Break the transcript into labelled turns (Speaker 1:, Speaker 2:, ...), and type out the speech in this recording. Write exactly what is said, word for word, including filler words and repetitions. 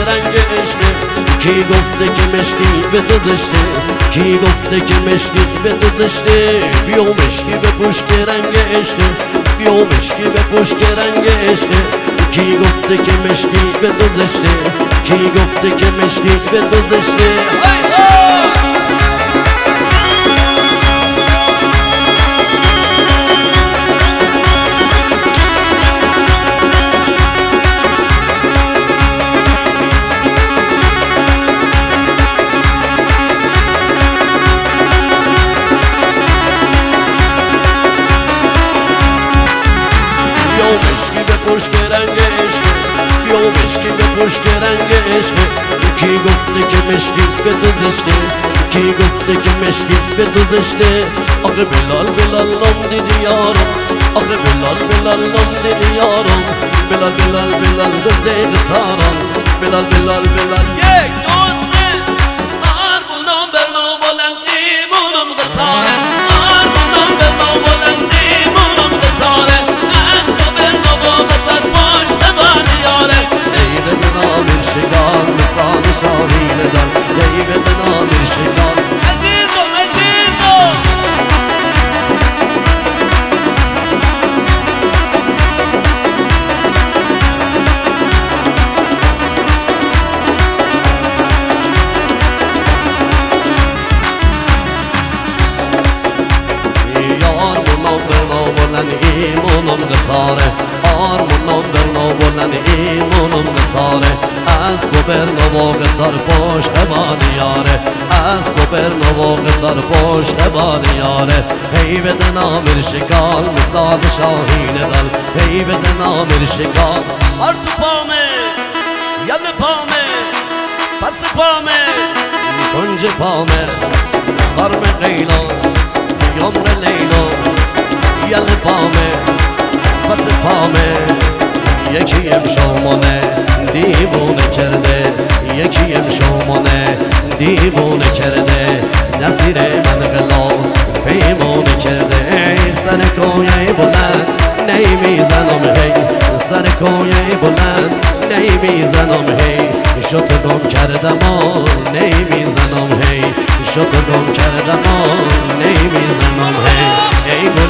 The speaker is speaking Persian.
Speaker 1: رنگ عشقه کی گفته که مشکی به تو زشته کی گفته که مشکی به تو زشته بیا مشکی بپوش که رنگ عشقه بیا مشکی بپوش که رنگ عشقه کی گفته که مشکی به تو زشته کی گفته که مشکی به تو زشته بپوش که رنگ عشقه بیا مشکی بپوش که رنگ عشقه کی گفته که مشکی به تو زشته کی گفته که مشکی به تو زشته آخه بلال بلال نام دیدی یارم آخه بلال بلال نام دیدی یارم بلال بلال بلال دو زید تارم بلال بلال بلال یک دو سه آر بلنام برنام بلندی مونم قطاره آر بلنام برنام بلندی مونم قطاره مثال شاهین دل دی به نام شکار عزیزو عزیزو یار منام برنا بلند ایمونم قطاره آر منام برنا بلند ایمونم قطاره از تو برنا و قطار پشت بان یاره از تو برنا و قطار پشت بان یاره هی بده نامر شکال مثال شاهین دل هی بده نامر شکال آر تو پامه یل پامه پس پامه کنج پامه خرم قیلا یمر لیلا یل پامه پس پامه یکی امشامانه دیوونه کرده یکی امشامانه دیوونه کرده نصیر من غلا پیمونه کرده ای سر کویه بلند نیمیزنم هی سر کویه بلند نیمیزنم هی شد گم کردم آن نیمیزنم هی شد گم کردم آن نیمیزنم هی ای